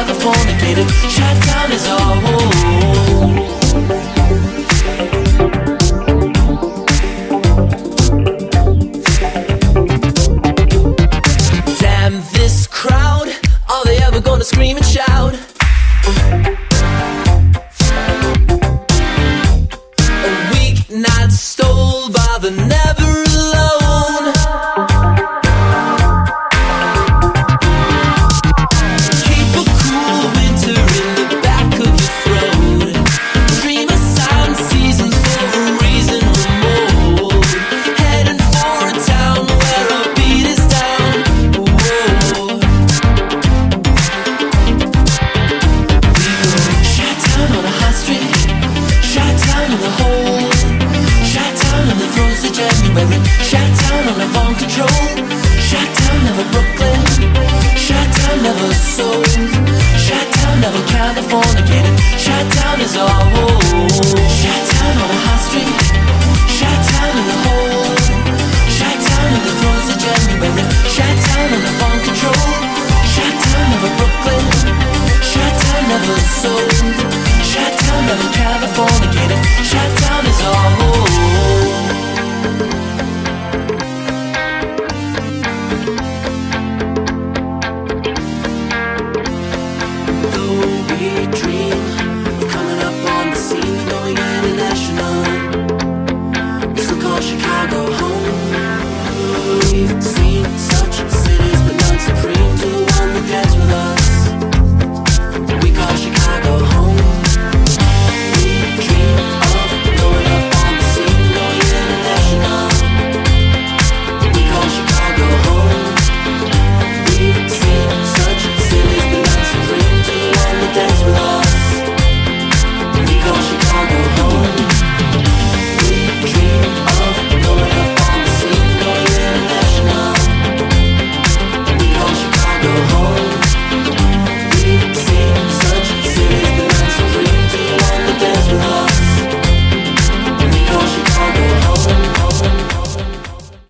Californicated. Chi-town is our home. Damn this crowd, are they ever gonna scream and shout? A weeknight stole by the never alone. Keep a cool winter in the back of your throat. Dream of silent seasons for a reason remote. Heading for a town where a beat is down. Whoa. We go Chi-town on a high street, Chi-town in the hole, Chi-town in the throes of January, Chi-town on Avant Control, Chi-town never Brooklyn, Chi-town never sold, Chi-town never Californicated. Chi-town is our home. Chi-town on a high street, Chi-town in the hole, Chi-town in the throes of January, Chi-town on Avant Control, Chi-town never Brooklyn, Chi-town never sold, Chi-town never Californicated. Chi-town is our home. Though we